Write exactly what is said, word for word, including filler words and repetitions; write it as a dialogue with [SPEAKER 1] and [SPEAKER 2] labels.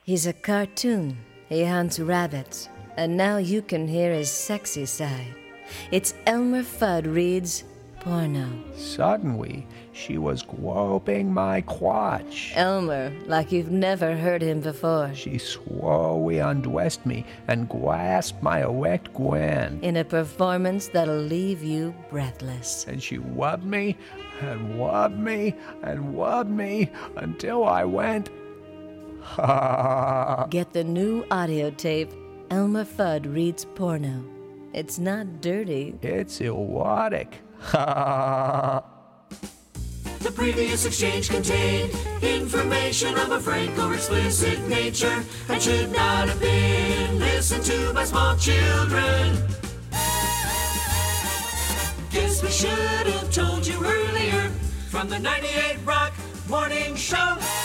[SPEAKER 1] He's a cartoon. He hunts rabbits. And now you can hear his sexy side. It's Elmer Fudd reads porno.
[SPEAKER 2] Suddenly, she was groping my crotch.
[SPEAKER 1] Elmer, like you've never heard him before.
[SPEAKER 2] She slowly undressed me and grasped my erect gland.
[SPEAKER 1] In a performance that'll leave you breathless.
[SPEAKER 2] And she rubbed me and rubbed me and rubbed me until I went, ha.
[SPEAKER 1] Get the new audio tape, Elmer Fudd Reads Porno. It's not dirty.
[SPEAKER 2] It's erotic. Ha.
[SPEAKER 3] The previous exchange contained information of a frank or explicit nature and should not have been listened to by small children. Guess we should have told you earlier from the ninety-eight Rock Morning Show.